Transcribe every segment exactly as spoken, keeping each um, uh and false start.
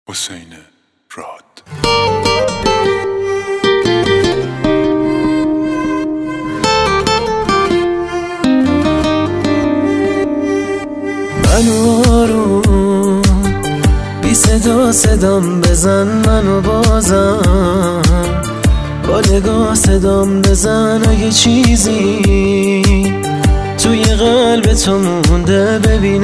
حسین راد. منو آروم بی صدا صدام بزن، منو بازم با نگاه صدام بزن. اگه چیزی توی قلب تو مونده ببین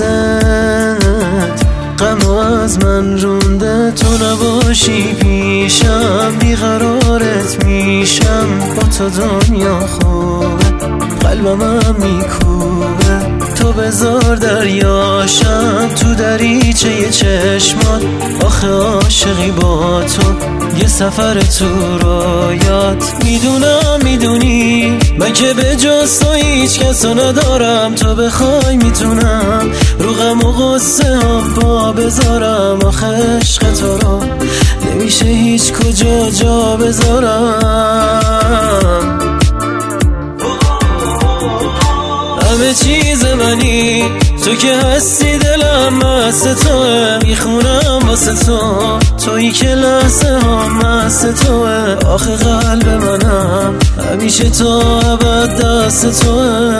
است غم از من رونده. تو نباشی پیشم بیقرارت میشم، با تو دنیا خوبه قلبم هم میکوبه. تو بذار دریاشم تو دریچه چشمات، آخه عاشقی با تو یه سفر تو رویات. میدونم میدونی من که به جز تو هیچ کسو ندارم، تو بخوای میتونم رو غم و غصه هم پا بذارم. آخه عشق تو رو نمیشه هیچ کجا جا بذارم. همه چیز منی تو که هستی، دلم مست توه، میخونم واسه تو تویی که لحظه ها مست توه. آخه قلب منم همیشه تو ابد دست توه.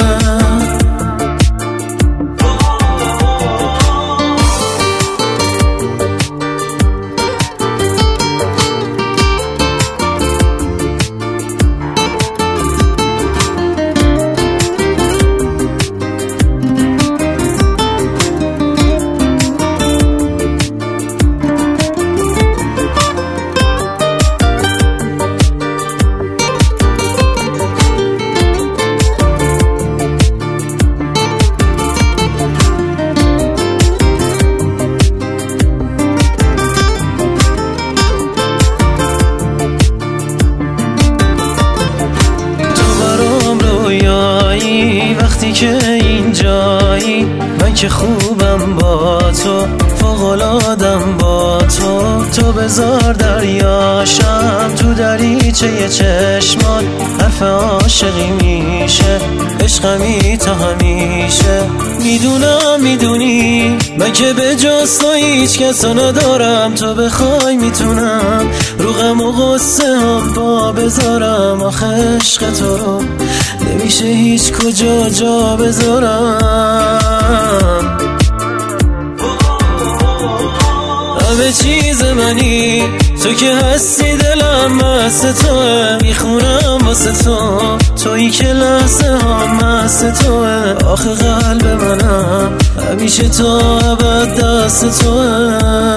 وقتی که اینجایی من که خوبم با تو، فوق‌العاده‌ام با تو. تو بذار دریاشم تو دریچه چشمات، حرف عاشقی میشه عشقمی تا همیشه. میدونم میدونی من که به جز تو هیچ کسو ندارم، تو بخوای میتونم رو غم و غصه هم پا بذارم. آخه عشق تو رو نمیشه هیچ کجا جا بذارم. همه چیز منی تو که هستی، دلم مست توه، میخونم واسه تو تویی که لحظه ها مست توه. آخه قلب منم همیشه تو ابد دست توه.